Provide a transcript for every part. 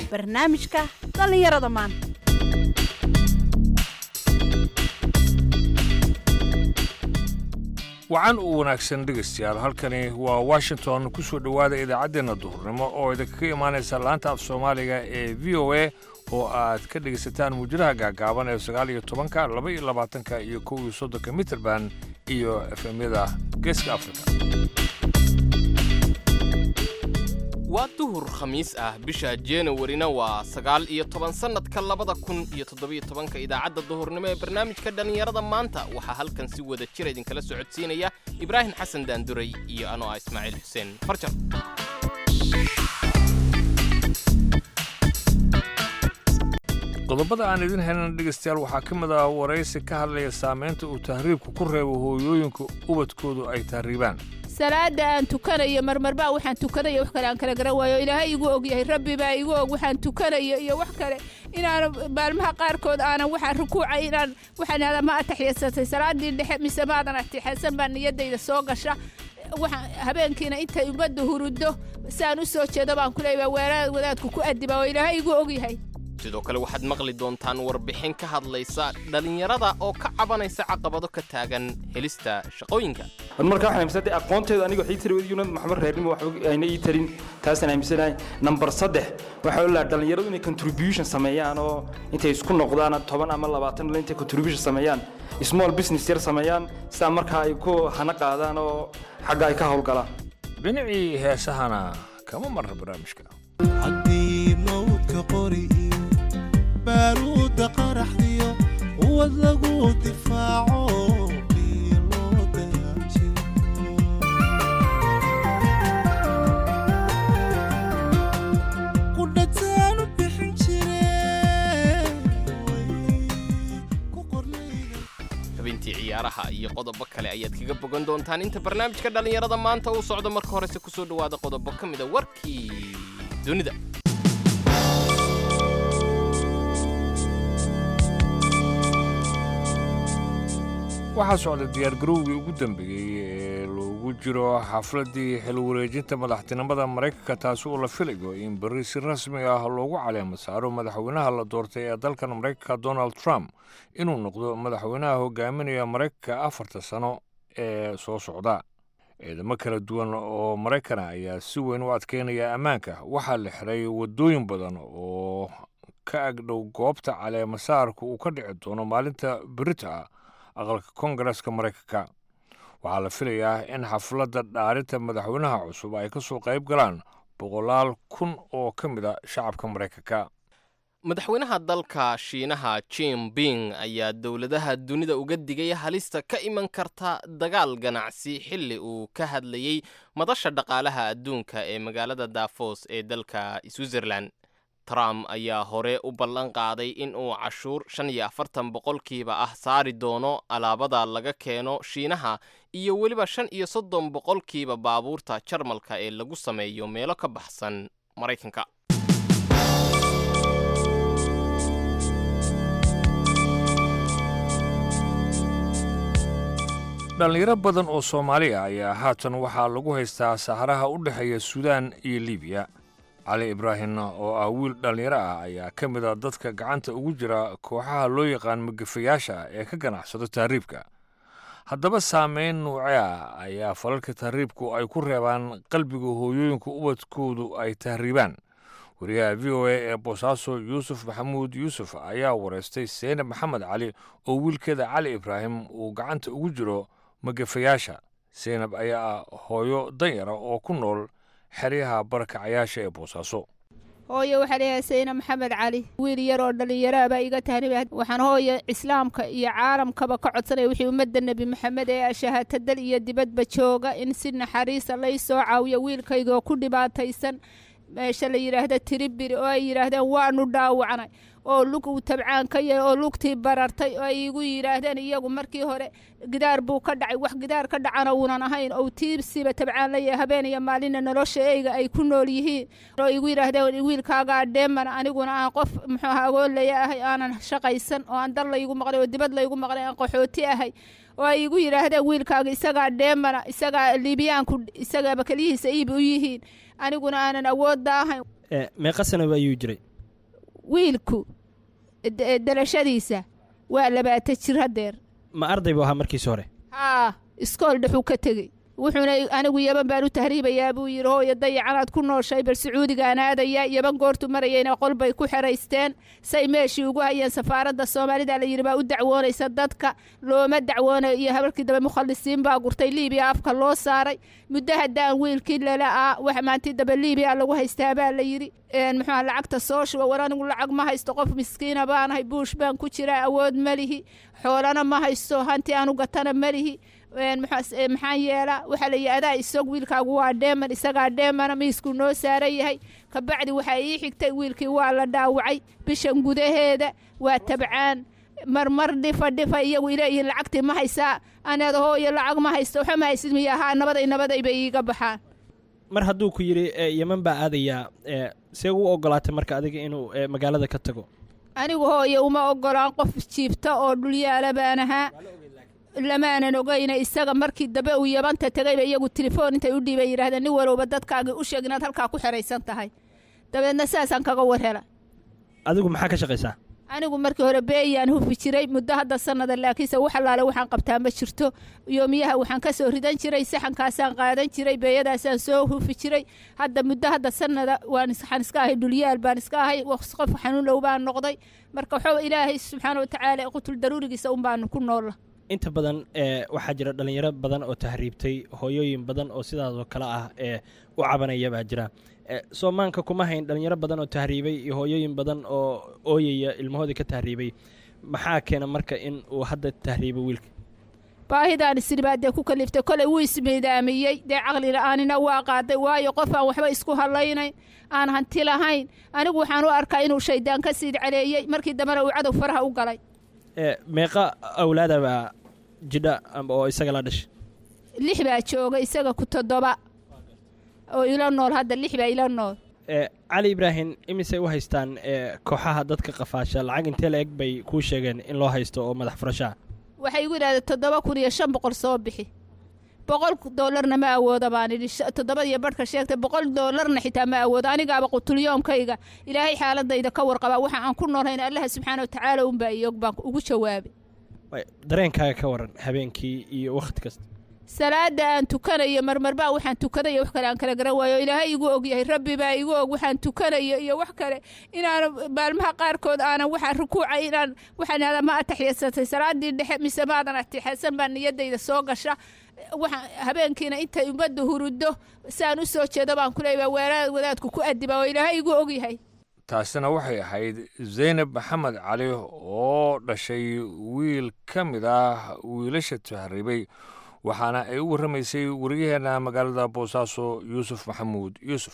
barnaamijka dhallinyarada maanta. wacan u wanaagsan dhegaystayaal halkani waa washington ku soo dhowaada idaacaddeenna duhurnimo oo idinkaga imaanaysa laanta af soomaaliga ee v o a oo aad ka dhegaysataan muujadaha gaagaaban ee 19 22 iyo 31 mitrband iyo efemyada geeska afrika. waa duhur khamiis ah bisha January-na waa 19 sanadka 2017 idaacadda duhurnimo ee barnaamijka dhalinyarada maanta waxaa halkan si wada jir idinkala socodsiinaya Ibraahim Xasan Daanduray iyo anoo Ismaaciil Xuseen Farjar. qodobada aan idin helin dhegaystayaal waxaa ka mid ah waraysi ka hadlaya saameynta uu tahriibku ku reebo hooyooyinka ubadkoodu ay tahriibaan. salaada aan tukanayo marmarba waxaan tukanayo wax kale aan kala garan waayo ilaahay igu og yahay rabbi baa igu og waxaan tukanayo iyo wax kale inaan maalmaha qaarkood aanan waxaan rukuucay inaan waxaan ma ataxiyasatay salaadii dhexe mise maadan ataxiysan baan niyadayda soo gasha waxaan habeenkiina inta ubadda hurudo saan u soo jeedo baan ku leeyahay wadaadku ku adiba oo ilaahay igu og yahay. sidoo kale waxaad maqli doontaan warbixin ka hadlaysa dhalinyarada oo ka cabanaysa caqabado ka taagan helista shaqooyinka. marka waxaan aaminsanay aqoonteedu aniga waxay tiri wadiyuunad maxamed reernimo wax ayna ii tarin taasna aaminsanay number 3 waxa la dhalinyaradu inay contribution sameeyaan oo intay isku noqdaan 10 ama 20 intay contribution sameeyaan small business yar sameeyaan sida marka ay ku hana qaadaan oo xagga ay ka hawlgalaan. dhinacii heesahana kama marra barnaamijka haddii mawdka qori بارود قرح ديو وذلقو دفاعو قيلو دياتي قلتان بحنشري habeentii ciyaaraha iyo qodobo kale ayaad kaga bogan doontaan inta barnaamijka dhalinyarada maanta uu socdo. marka hore se ku soo dhawaada qodobo ka mid ah warkii dunida. waxaa socda diyaargarowgii ugu dambeeyey ee loogu jiro xafladdii xil wareejinta madaxtinimada maraykanka taasi oo la filayo in berri si rasmi ah loogu caleemo saaro madaxweynaha la doortay ee dalkan maraykanka Donald Trump inuu noqdo madaxweynaha hogaaminaya maraykanka 4 sano ee soo socda. ciidamo kala duwan oo maraykan ayaa si weyn u adkeynaya ammaanka waxaa la xiray wadooyin badan oo ka agdhow goobta caleemo saarka uu ka dhici doono maalinta berrita aqalka koongareeska maraykanka. waxaa la filayaa in xafladda dhaarinta madaxweynaha cusub ay ka soo qayb galaan 100,000 oo ka mid a shacabka maraykanka. madaxweynaha dalka Shiinaha Xi Jinping ayaa dowladaha dunida uga digay halista ka iman karta dagaal ganacsi xilli uu ka hadlayay madasha dhaqaalaha adduunka ee magaalada Davos ee dalka Switzerland. Trump ayaa hore u ballan qaaday in uu cashuur 45% ah saari doono alaabada laga keeno Shiinaha iyo weliba 35% baabuurta Jarmalka ee lagu sameeyo meelo ka baxsan Maraykanka. dhalinyaro badan oo Soomaali ah ayaa haatan waxaa lagu haystaa saxaraha u dhaxeeya Suudaan iyo Liibiya. cali ibraahim oo ah wiil dhalinyaro ah ayaa ka mid ah dadka gacanta ugu jira kooxaha loo yaqaan magafayaasha ee ka ganacsada tahriibka. haddaba saameyn nuuce ah ayaa falalka tahriibku ay ku reebaan qalbiga hooyooyinka ubadkoodu ay tahriibaan. wariyaha v o a ee Boosaaso Yuusuf Maxamuud Yuusuf ayaa wareystay Seynab Maxamed Cali oo wiilkeeda Cali Ibraahim uu gacanta ugu jiro magafayaasha. Seynab ayaa hooyo danyara oo ku nool xeryaha barakacayaasha ee Boosaaso. hooyo waxaa leeyahay Seynab Maxamed Cali wiil yar oo dhalinyaro ah iga tahriibay. waxaan hooyo islaamka iyo caalamkaba ka codsanay wixii ummadda Nabi Maxamed ee shahaata dal iyo dibadba jooga in si naxariis leh ay soo caawiyo wiilkayga oo ku dhibaataysan meesha la yiraahdo Tiribiri oo ay yiraahdeen waanu dhaawacnay oo lug uu tabcaan ka yahay oo lugtii barartay oo ay igu yiraahdeen iyagu markii hore gidaar buu ka dhacay wax gidaar ka dhacana uunan ahayn oo tiibsiba tabcaan la yahay habeen iyo maalin nolosha ay ku nool yihiin oo igu yiraahdeen wiilkaaga dheeman aniguna aan qof muxuu agoon leeyahay aanan shaqaysan oo aan dal la igu maqlay oo dibad la igu maqlay aan qaxooti ahay oo ay igu yiraahdeen wiilkaaga isaga dheemana isaga Liibiyaanku isaga bakalihiisa iib u yihiin aniguna aanan awood daahayn. meeqa sano ayuu jiray? wiilku dalashadiisa waa 20 jir hadeer ma arday buu ahaa markiisa hore haa iskool dhexuu ka tegey wuxuuna anigu yaban baan u tahriibayaa buu yidhi hooyo dayacanaad ku nooshay bal sacuudigaan aadaya yaban goortu marayayna qol bay ku xeraysteen say meeshii ugu hayeen safaaradda soomaalida la yidhi baa u dacwoonaysa dadka looma dacwoonayo iyo habarkii dambe mukhalisiin baa gurtay liibiya afka loo saaray muddo haddaan wiilkii lala'aa wax maantii dambe liibiya lagu haystaa baa la yidhi muxuu lacagta soo shuba war anigu lacag ma haysto qof miskiina baanahay buush baan ku jiraa awood ma lihi xoolana ma haysto hanti aanu gatana ma lihi maxaan yeelaa waxaa la yidhi adaa isag wiilkaagu waa dheeman isagaa dheemana miiskuu noo saaran yahay kabacdi waxaa ii xigtay wiilkii waa la dhaawacay bishan gudaheeda waa tabcaan marmar dhifa iyagu ileeyihiin lacagtii ma haysaa anaada hooyo lacag ma haysto waxa ma haysid miya haa nabaday bay iiga baxaan mar hadduu ku yidhi yeman baa aadayaa see ugu ogolaatay marka adiga inuu magaalada ka tago anigu hooyo uma ogolaan qof jiibta oo dhulyaala baan ahaa lamaanan ogayna isaga markii dambe uu yabanta tagayba iyagu telefoon intay u dhiibay yidhahdeen nin walowba dadkaaga u sheeg inaad halkaa ku xeraysan tahay dabeedna saasaan kaga warhela adigu maxaa ka shaqaysaa anigu markii hore beeyaan hufi jiray muddo hadda sanada laakiinse wax allaale waxaan qabtaa ma jirto yoomiyaha waxaan ka soo ridan jiray saxankaasaan qaadan jiray beeyadaasaan soo hufi jiray hadda muddo hadda sanada waxaan iska ahay dhulyaal baan iska ahay qof xanuun dhow baan noqday marka waxuu ilaahay subxaana watacaala qutul daruurigiisa un baanu ku noolla inta badan waxaa jira dhallinyaro badan oo tahriibtay hooyooyin badan oo sidaasoo kale ah u cabanaya baa jira soomaanka kuma hayn dhallinyaro badan oo tahriibay iyo hooyooyin badan oo ooyaya ilmahoodii ka tahriibay maxaa keena marka in uu hadda tahriibo wiilka baahidaan isdhibaa dee ku kaliftay koley wuu ismiidaamiyey dee caqli la-aanina waa qaaday waayo qof aan waxba isku hadlaynayn aan hanti lahayn anigu waxaan u arkaa inuu shaydaan ka siid caleeyey markii dambena uu cadow faraha u galay meeqa awlaada baa jidha oo isaga la dhashay 6 baa jooga isaga ku 7 oo ila nool hadda 6 baa ila nool cali ibraahim imisay u haystaan kooxaha dadka qafaasha lacag intee la eg bay kuu sheegeen in loo haysto oo madax furashaa waxay igu yidhahdeen 7,500 soo bixi $100 ma awoodo baan idhi 7 iyo badhka sheegtay $100 xitaa ma awoodo anigaaba qutulyoomkayga ilaahay xaaladayda ka warqaba waxa aan ku noolayn allaha subxaana watacaala unbaa iyog baan ugu jawaabay dareenkaaga ka waran habeenkii iyo wakhti kasta salaada aan tukanayo marmarbaa waxaan tukanayo wax kale aan kala garan waayo ilaahay igu og yahay rabbi baa igu og waxaan tukanayo iyo wax kale inaan maalmaha qaarkood aanan waxaan rukuucay inaan waxaan ma ataxiyasatay salaadii dhexe mise maadan atixasan baa niyadayda soo gasha waxaan habeenkiina intay ummadda hurudo saan u soo jeedo baan ku leeyahay wadaadku ku adiba oo ilaahay igu og yahay taasina waxay ahayd zaynab maxamed cali oo dhashay wiil ka mid ah wiilasha tahriibay waxaana ay u warramaysay wariyaheena magaalada boosaaso yuusuf maxamuud yuusuf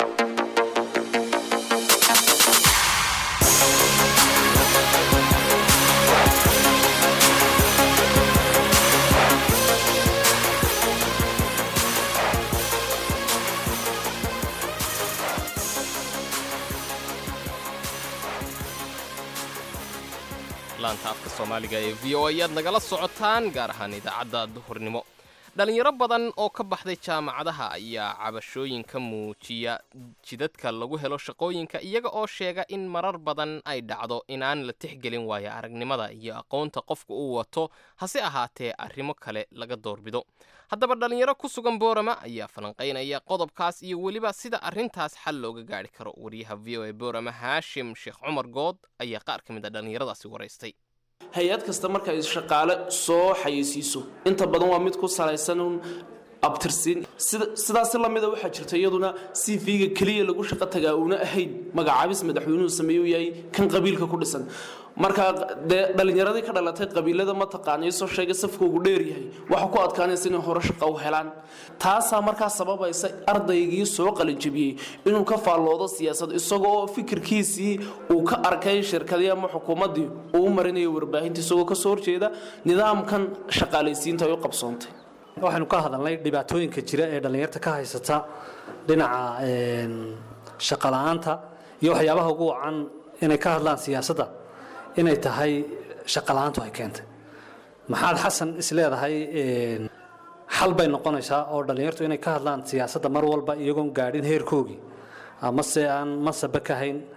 laanta afka soomaaliga ee v o ayaad nagala socotaan gaar ahaan idaacadda duhurnimo dhalinyaro badan oo ka baxday jaamacadaha ayaa cabashooyin ka muujiya jidadka lagu helo shaqooyinka iyaga oo sheega in marar badan ay dhacdo inaan la tixgelin waayo aragnimada iyo aqoonta qofka uu wato hase ahaatee arrimo kale laga doorbido haddaba dhalinyaro ku sugan boorama ayaa falanqaynaya qodobkaas iyo weliba sida arrintaas xal looga gaari karo wariyaha v o a boorama haashim sheekh cumar good ayaa qaar ka mid a dhallinyaradaasi waraystay hay-ad kasta marka ay shaqaale soo xayeysiiso inta badan waa mid ku salaysan abtirsiin sidaas lamida waxaa jirta iyaduna CV-ga kaliya lagu shaqo tagaa uuna ahayn magacaabis madaxweynuhu sameeyuu yahay kan qabiilka ku dhisan marka dhalinyaradii ka dhalatay qabiilada ma taqaaniyo soo sheegay safkoogu dheer yahay waxa ku adkaanaysa inay hore shaqo u helaan taasaa markaa sababaysa ardaygii soo qalinjabiyey inuu ka faalloodo siyaasad isagoo fikirkiisii uu ka arkay shirkadii ama xukuumaddii uu u marinayo warbaahinta isagoo ka soo horjeeda nidaamkan shaqaalaysiinta ay u qabsoontay waxaynu ka hadalnay dhibaatooyinka jira ee dhallinyarta ka haysata dhinaca shaqo la'aanta iyo waxyaabaha ugu wacan inay ka hadlaan siyaasadda inay tahay shaqo la'aantu ay keentay maxaad xasan is leedahay xal bay noqonaysaa oo dhallinyartu inay ka hadlaan siyaasadda mar walba iyagoon gaadhin heerkoogii amase aan masaba ka hayn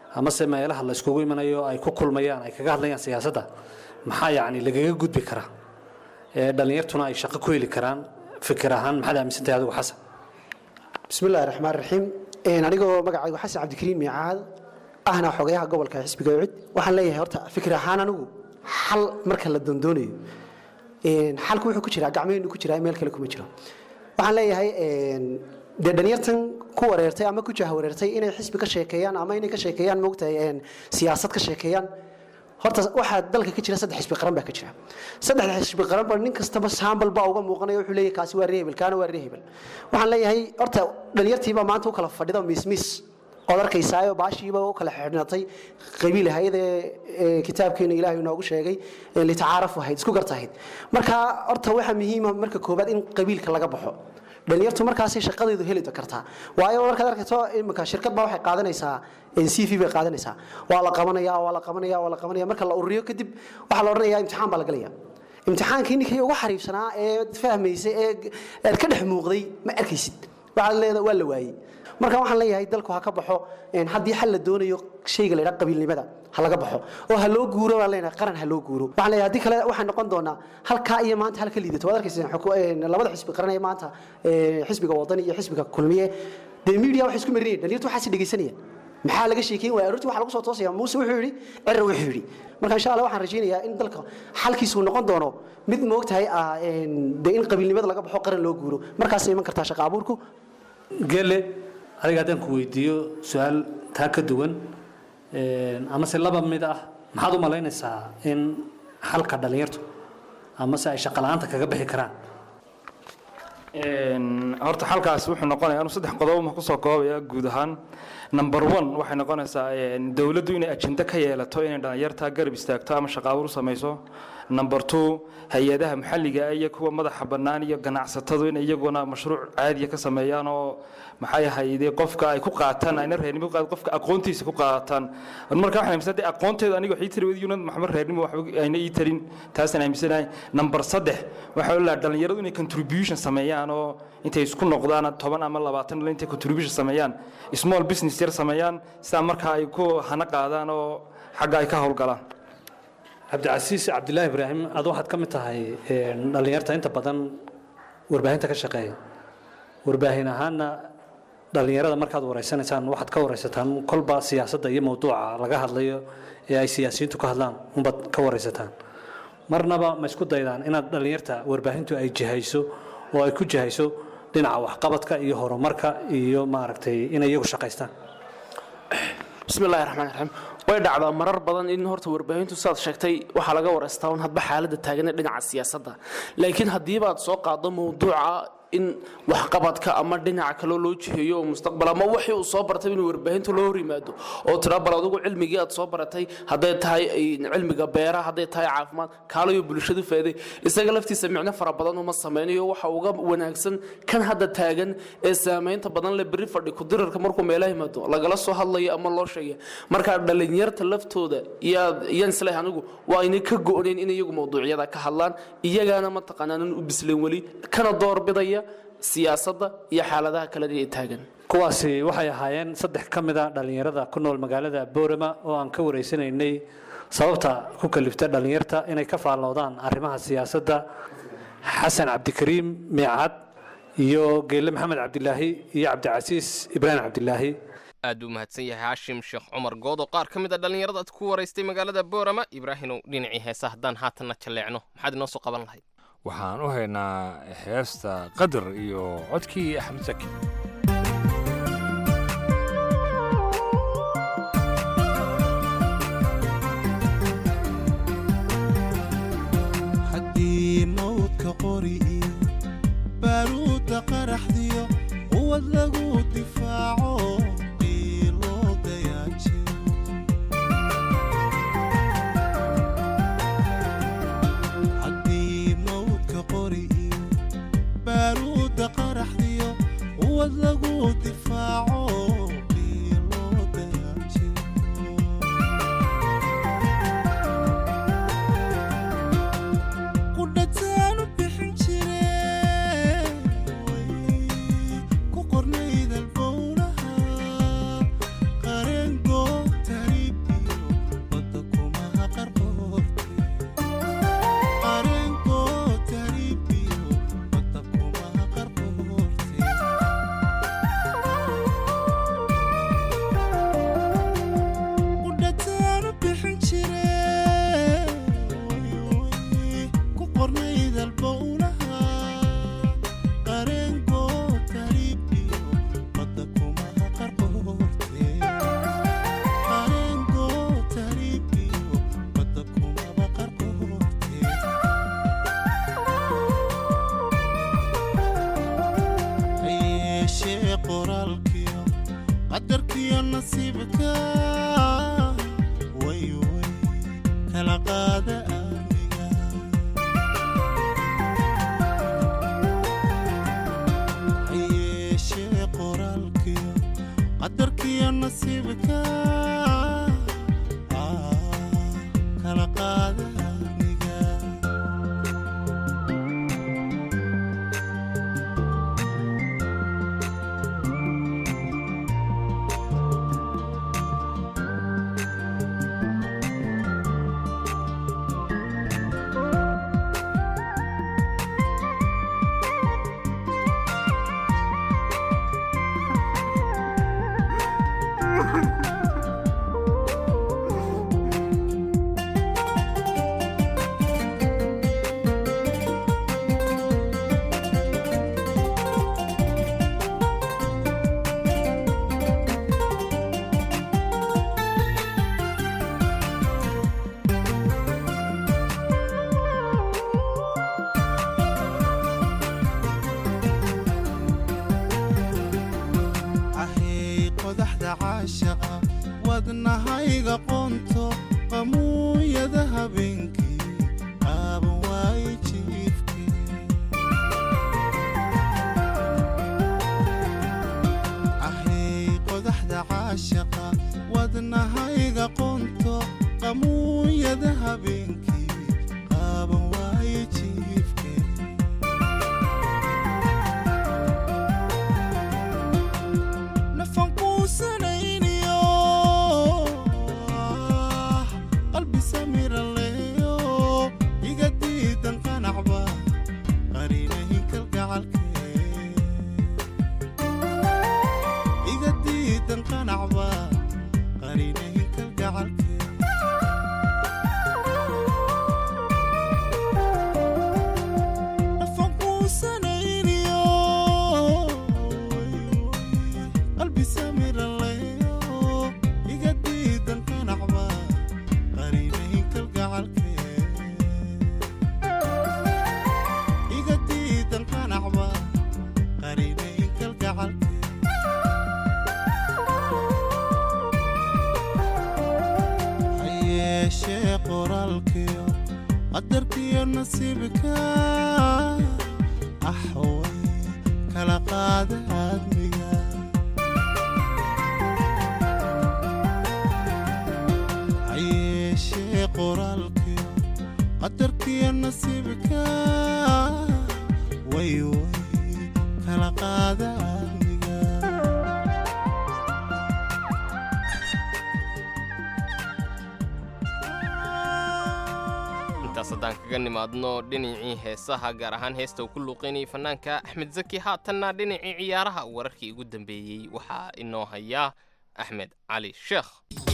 ama se meelaha la iskugu imanayo ay ku kulmayaan ay kaga hadlayaan siyaasadda maxaa yacni lagaga gudbi karaa dhalinyartuna ay shaqo ku heli karaan fikir ahaan maxaad aaminsantahay adigu xasan bismillahi raxmaan raxiim anigoo magacaygu xasan cabdikariim miicaad ahna xogayaha gobolka xisbiga ucid waxaan leeyahay horta fikir ahaan anigu xal marka la dondoonayo xalku wuxuu ku jiraa gacmaheennu ku jiraa meel kale kuma jiro waxaan leeyahay dee dhalinyartan ku wareertay ama ku jahwareertay inay xisbi ka sheekeeyaan ama inay ka sheekeeyaan moogtahay siyaasad ka sheekeeyaan horta waxaa dalka ka jira 3 xisbi qaran baa ka jira 3 xisbi qaran baa nin kastaba saambal baa uga muuqanaya wuxuu leeyahay kaasi waa reebel kaana waa reebel waxaan leeyahay horta dhalinyartiiba maanta u kala fadhida miis oo arkaysayo baashiiba u kala xidhnatay qabiil hay'ada kitaabkeena Ilaahay inoogu sheegay li tacaarafu hayd isku gartayd marka horta waxa muhiim ah marka koobaad in qabiilka laga baxo dhalinyartu markaas ay shaqadeedu heli kartaa waayo markaad arkato imka shirkad baa waxay qaadanaysaa CV bay qaadanaysaa waa la qabanaya marka la ururiyo kadib waxa la oranayaa imtixaan baa la galaya imtixaankii ninkii ugu xariifsanaa ee fahmaysay ee ka dhex muuqday ma arkaysid waxa leedahay waa la waayay marka waxaan leeyahay dalku ha ka baxo haddii xal la doonayo shayga la yiraahdo qabiilnimada ha laga baxo oo ha loo guuro waa leeyahay qaran ha loo guuro waxaan leeyahay haddii kale waxaan noqon doonaa halka iyo maanta halka liidato waad arkaysaa labada xisbi qaran ee maanta xisbiga wadani iyo xisbiga kulmiye de media wax isku marinayeen dhalinyartu waxa si dhageysanayeen maxaa laga sheekeyn waa arrintu waxa lagu soo toosaya muuse wuxuu yiri cirra wuxuu yiri marka insha Allah waxaan rajaynayaa in dalka xalkiisu noqon doono mid moogtahay in qabiilnimada laga baxo qaran loo guuro markaas ay iman kartaa shaqo abuurku gele adiga haddaan ku weydiiyo su-aal taa ka duwan ama se laba mid ah maxaad u malaynaysaa in xalka dhalinyartu ama se ay shaqo la'aanta kaga bixi karaan horta xalkaas wuxuu noqonayaa inuu 3 qodob ma ku soo koobaya guud ahaan number 1 waxay noqonaysaa dawladdu inay ajenda ka yeelato inay dhalinyarta garab istaagto ama shaqo abuur samayso number 2 hay'adaha maxalliga iyo kuwa madaxa bannaan iyo ganacsatadu in iyaguna mashruuc caadi ka sameeyaan oo maxay ahaydee qofka ay ku qaataan ayna reernimo qofka aqoontiisa ku qaataan marka waxaan aaminsanay aqoonteeda aniga waxay tiri Yunad Maxamed reernimo wax ayna ii tarin taasna aaminsanay number 3 waxa la dhalinyaradu inay contribution sameeyaan oo intay isku noqdaan 10 ama 20 intay contribution sameeyaan small business yar sameeyaan sida marka ay ku hana qaadaan oo xagga ay ka howlgalaan cabdicasiis cabdilaahi ibraahim aad waxaad ka mid tahay dhalinyarta inta badan warbaahinta ka shaqeeya warbaahin ahaana dhalinyarada markaad wareysanaysaan waxaad ka wareysataan kolba siyaasadda iyo mawduuca laga hadlayo ee ay siyaasiyiintu ka hadlaan unbaad ka wareysataan marnaba ma isku daydaan inaad dhalinyarta warbaahintu ay jihayso oo ay ku jihayso dhinaca waxqabadka iyo horumarka iyo maaragtay inay iyagu shaqaystaan bismillaahi raxmaani raxiim way dhacdaa marar badan in horta warbaahintu sidaad sheegtay waxaa laga wareystaa un hadba xaaladda taagan ee dhinaca siyaasadda laakiin haddii baad soo qaado mawduuca in waxqabadka ama dhinaca kale loo jiheeyo oo mustaqbal ama wixii uu soo bartay in warbaahintu loo hor yimaado oo tira bal adigu cilmigii aad soo baratay hadday tahay cilmiga beeraha hadday tahay caafimaad kaalayo bulshadu faa'iiday isaga laftiisa micno fara badan uma sameeyo waxa uga wanaagsan kan hadda taagan ee saameynta badan la bari fadhi ku dirarka markuu meelaha yimaado lagala soo hadlayo ama loo sheegayo marka dhalinyarta laftooda iyaan islahay anigu waa inay ka go'neen in iyagu mawduucyada ka hadlaan iyagana ma taqaanaan u bisleen wali kana doorbidaya siyaasadda iyo xaaladaha kale ee taagan kuwaasi waxay ahaayeen 3 ka mid ah dhalinyarada ku nool magaalada Boorama oo aan ka wareysanaynay sababta ku kalifta dhalinyarta inay ka faalloodaan arrimaha siyaasadda xasan cabdikariim miicad iyo geelle maxamed cabdilaahi iyo cabdicasiis ibraahim cabdilaahi aad u mahadsan yahay Hashim Sheekh Umar Goodo qaar ka mid ah dhalinyarada ku wareystay magaalada Boorama Ibraahimow dhinacii heesaha haddaan haatanna jaleecno maxaad inoo soo qaban lahayd waxaan u haynaa heesta qadar iyo codkii Axmed Saki haddii mawdka qori iyo baaruudda qaraxdiyo quwad lagu difaaco qiiloo dayaajiyo baaruudda qaraxdiyo quwad lagu difaaco qiiloo dayaajiyo qudhataanu bixin jireen way ku qornayd albowlaha caashaqa wadnahayga qoonto qamuunyada habeenkii qaaban waaye jiifke nafan quusanayniyo qalbi samiraleeyo iga diidan qanacba qarinahin kalgacalke iga diidan qanacba qarinahin kalgacalke nafan quusanayniyo qalbi samiraleeyo iga diidan qanacba qarinahin kalgacalke iga diidan qanacba qarinahin kalgacalke hayeeshee qoraalkiyo qadarkiyo nasiibka axway kala qaada aadmiga hayeeshee qoraalkiyo qadarkiyo nasiibka way kala qaada aadmiga intaas haddaan kaga nimaadno dhinacii heesaha gaar ahaan heesta uu ku luuqaynayay fanaanka axmed zaki haatanna dhinacii ciyaaraha wararkii ugu dambeeyey waxaa inoo hayaa axmed cali sheekh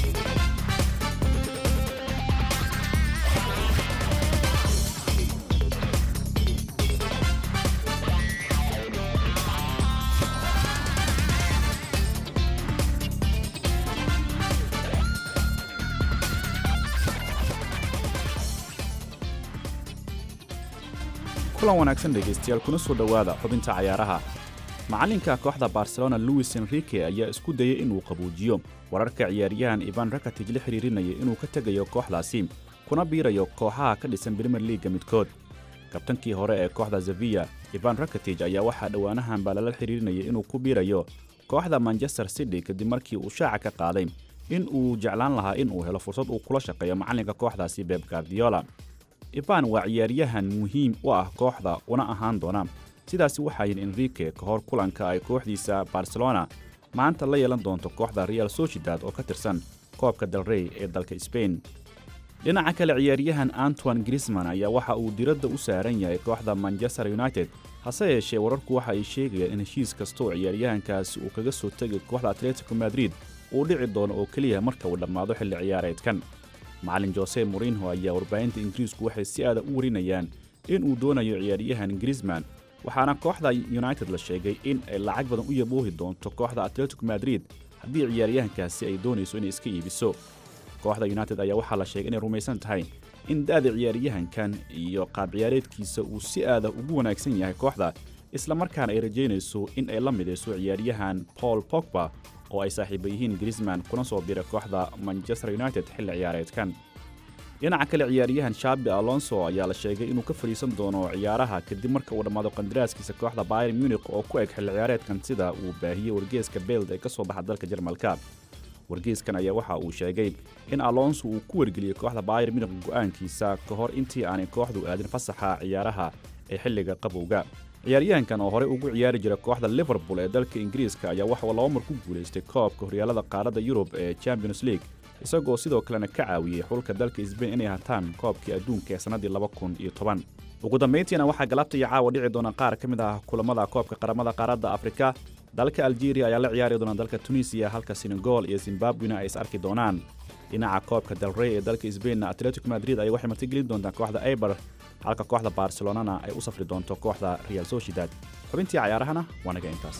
kulan wanaagsan dhegaystayaal kuna soo dhowaada xubinta cayaaraha macallinka kooxda barcelona luis enrique ayaa isku dayey inuu qabuujiyo wararka ciyaaryahan ivan rakatij la xiriirinaya inuu ka tegayo kooxdaasi kuna biirayo kooxaha ka dhisan brimer liiga midkood kabtankii hore ee kooxda sevilla ivan rakatij ayaa waxaa dhowaanahan baa lala xiriirinaya inuu ku biirayo kooxda manchester city kadib markii uu shaaca ka qaaday in uu jeclaan lahaa in uu helo fursad uu kula shaqeeyo macallinka kooxdaasi beb guardiola ivan waa ciyaaryahan muhiim u ah kooxda una ahaan doona sidaasi waxaa yidhi enrique ka hor kulanka ay kooxdiisa barcelona maanta la yeelan doonto kooxda real sociedad oo ka tirsan koobka dalrey ee dalka sbain dhinaca kale ciyaaryahan antoine grisman ayaa waxa uu diradda u saaran yahay kooxda manchester united hase yeeshee wararku waxa ay sheegayaan in heshiis kasta oo ciyaaryahankaasi uu kaga soo tegay kooxda atletico madrid uu dhici doono oo keliya marka uu dhammaado xilli ciyaareedkan macallin jose morinho ayaa warbaahinta ingiriisku waxay si aada u warinayaan in uu doonayo ciyaaryahan grisman waxaana kooxda united la sheegay in ay lacag badan u yaboohi doonto kooxda atletico madrid haddii ciyaaryahankaasi ay doonayso inay iska iibiso kooxda united ayaa waxaa la sheegay inay rumaysan tahay in da'da ciyaaryahankan iyo qaab ciyaareedkiisa uu si aada ugu wanaagsan yahay kooxda islamarkaana ay rajaynayso in ay la midayso ciyaaryahan paul pogba oo ay saaxiiba yihiin grisman kuna soo biray kooxda manchester united xilli ciyaareedkan dhinaca kale ciyaaryahan shaabi alonso ayaa la sheegay inuu ka fadhiisan doono ciyaaraha kadib marka uu dhammaado qandaraaskiisa kooxda bayern munich oo ku eg xilli ciyaareedkan sida uu baahiyey wargeeska beld ee ka soo baxa dalka jarmalka wargeeskan ayaa waxa uu sheegay in alonso uu ku wargeliyey kooxda bayern munich go'aankiisa ka hor intii aanay kooxdu aadin fasaxa ciyaaraha ee xilliga qabowga ciyaaryahankan oo horey ugu ciyaari jira kooxda liverpool ee dalka ingiriiska ayaa waxuu 2 mar ku guulaystay koobka horyaalada qaaradda yurub ee champions league isagoo sidoo kalena ka caawiyey xulka dalka Spain inay hataan koobkii adduunka ee sanadii 2010 ugu dambeyntiina waxaa galabta iyo caawa dhici doona qaar ka mid ah kulamada koobka qaramada qaaradda Afrika dalka Algeria ayaa la ciyaari doona dalka Tunisia halka Senegal iyo Zimbabwe ay is arki doonaan dhinaca koobka Del Rey ee dalka Spain Atletico Madrid ay waxay martigelin doontaa kooxda Eibar halka kooxda Barcelona ay u safri doonto kooxda Real Sociedad xubintii ciyaarahana waa naga intaas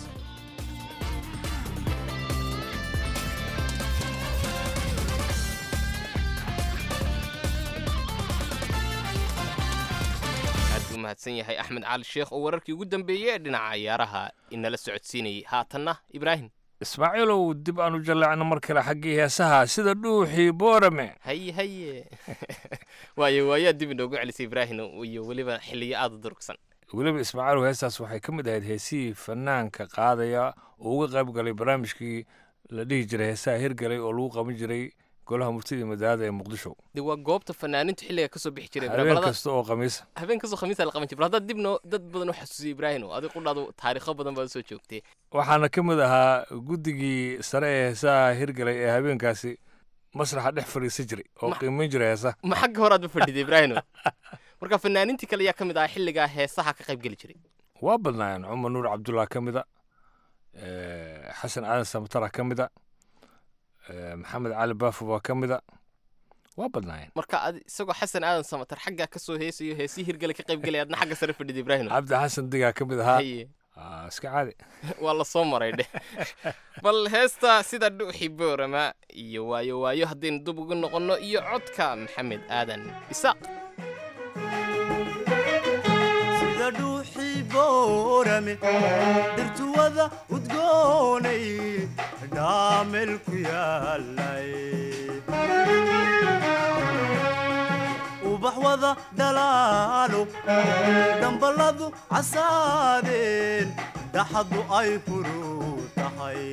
mahadsan yahay Axmed Cali Sheekh oo wararkii ugu dambeeyay dhinaca ciyaaraha inala socodsiinayay haatanna Ibrahim ismaaciilow dib aanu jallacno mar kale xaggii heesaha sida dhuuxii boorame haye waayaa dib inoogu celisay Ibrahim iyo weliba xilliyo aad u durugsan weliba ismaaciilow heestaas waxay ka mid ahayd heesihii fanaanka qaadaya oo uga qayb galay barnaamijkii la dhihi jiray heesaha hirgalay oo lagu qaban jiray golaha murtida madaalada ee muqdisho de waa goobta fanaaniintu xilliga kasoo bixi jiray habeen kasta oo khamiisa habeen kastoo khamiisa la qaban jiray haddaad dibno dad badan u xasuusiyey ibraahim adiga qudhaadu taariikho badan baad soo joogtay waxaana ka mid ahaa guddigii sare ee heesaha hirgalay ee habeenkaasi masraxa dhex fadhiisan jiray oo qiimayn jiray heesaha ma xagga horaad ba fadhiday ibraahim marka fanaaniintii kale yaa ka mid ahaa xilligaa heesaha ka qayb geli jiray waa badnaayeen cumar nuur cabdullah ka mida xasan aadan samatara ka mida maxamed cali baafo baa ka mida waa badnaayeen marka isagoo xasan aadan samatar xaggaa ka soo heesayo heesii hirgale ka qayb galay adna xagga sare fadhida ibraahim cabdi xasan digaa ka mid ahaa iska caadi waa la soo maray dheh bal heesta sida dhuuxi boorama iyo waayo waayo haddaynu dub ugu noqonno iyo codka maxamed aadan isaaq sida dhuuxi boorame dhirtuwada udgoonay dhaamel ku yaalay ubax wada dhalaalo damballadu casaadeen dhaxadu ay furuu tahay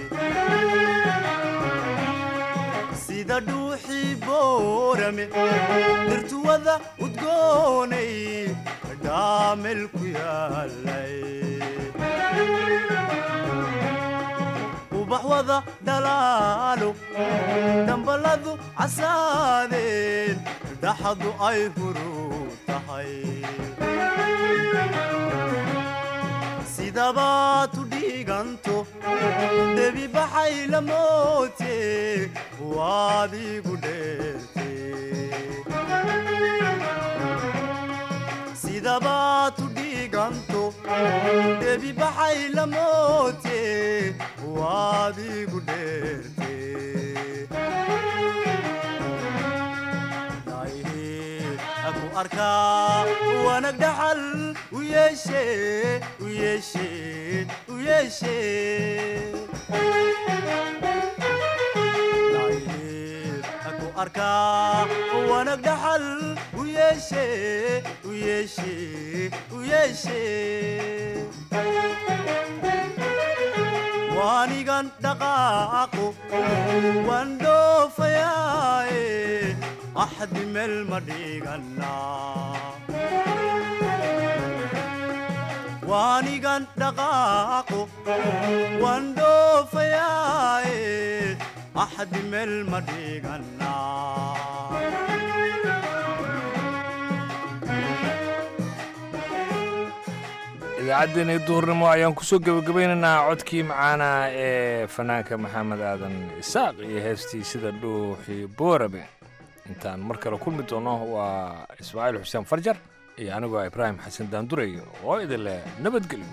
sida dhuuxi boorame dhirtuwada udgoonay dhaamel ku yaalay ubax wada dhalaalo damballadu casaadeen dhaxadu ay furuu tahay sidabaad u dhiiganto debi baxay la moote waad igu dheerte sidabaad u dhiiganto debi baxay la moote waad igu dheerte aku arkaa wanag dhaxal u yeeshe u yeeshe u yeeshe aku arkaa wanag dhaxal u yeeshe u yeeshe u yeeshe waanigan dhaqaaqo waan dhoofayaaye axdi meel ma dhigana waanigan dhaqaaqo waan dhoofayaaye axdi meel ma dhigana idaacaddeenii duhurnimo ayaan kusoo gebagabaynaynaa codkii macaana ee fanaanka maxamed aadan isaaq iyo heestii sida dhuuxi boorame intaan mar kale kulmi doono waa ismaaciil xuseen farjar iyo anigoo ibraahim xasan daanduray oo idin leh nabadgelyo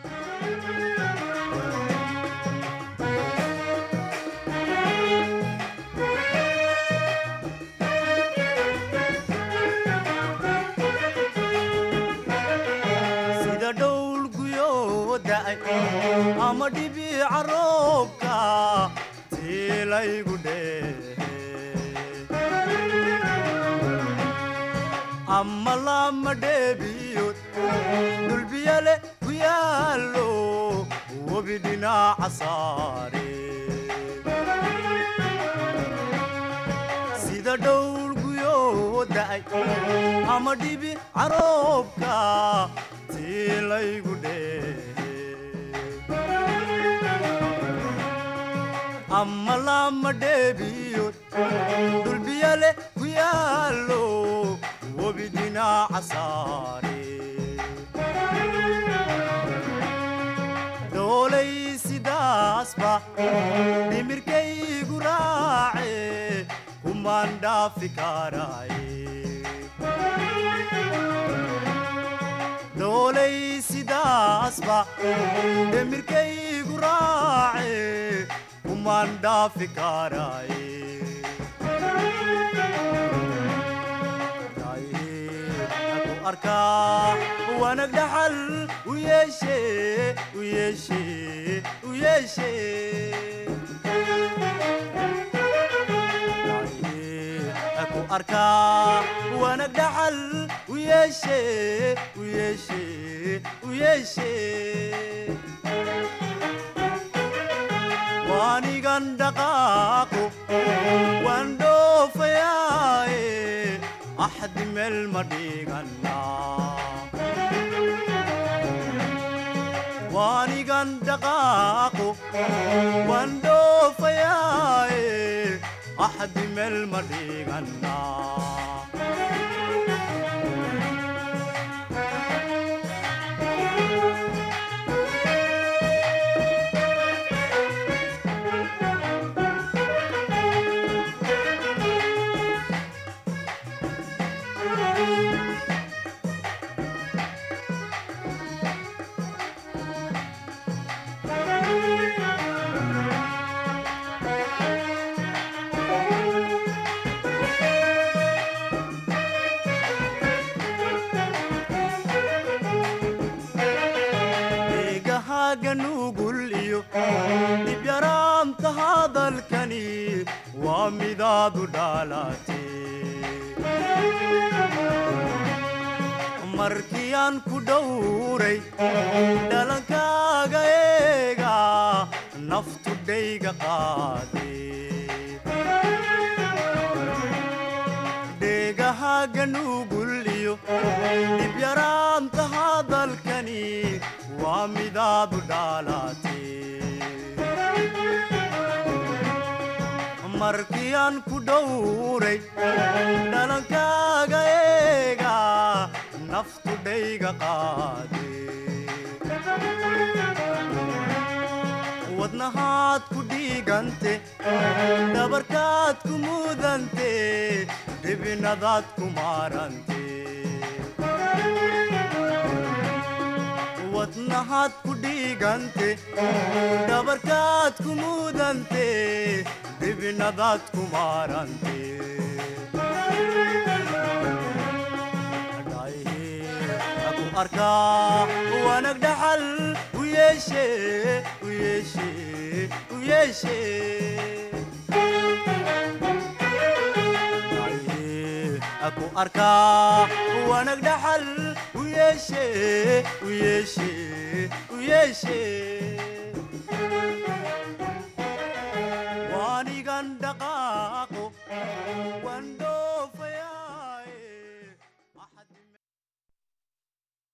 sida dhowl guyoo da'ay ama dhibica roobka tiilaygu dheehe ama lama dheebiyood dhulbiyale ku yaallo webi dhinaca saare sida dhowl guyoo da'ay ama dhibi caroobka tiilaygu dheehe ama lama dheebiyood dhulbiyale ku yaallo webi dhinaca saare doolay sidaasba dhimirkaygu raace kumaan dhaafi karaaye doolay sidaasba dhimirkaygu raace kumaan dhaafi karaaye arkaa wanag dhaxal u yeeshe u yeeshe u yeeshe aku arkaa wanag dhaxal u yeeshe u yeeshe u yeeshe waaniga waanigan dhaqaaqo waan dhoofayaaye axdi meel ma dhigannaa waanigan dhaqaaqo waan dhoofayaaye axdi meel ma dhigannaa dibyaraanta hadalkani waa midaadu dhaalatee markiyaan ku dhowray dhalankaaga eega naftu dhayga qaadee dheegahaaga nugul iyo dibyaraanta hadalkani waa midaadu dhaalatee markiyaan ku dhowray dhalankaaga eega naftu dhayga qaadee wadnahaad ku dhiigante dhabarkaad ku mudante dhibinadaad ku maarante wadnahaad ku dhiigante dhabarkaad ku mudante dhibinadaad ku maarante aku arkaa wanag dhaxal u yeeshe u yeeshe u yeeshe aku arkaa wanag dhaxal u yeeshe u yeeshe u yeeshe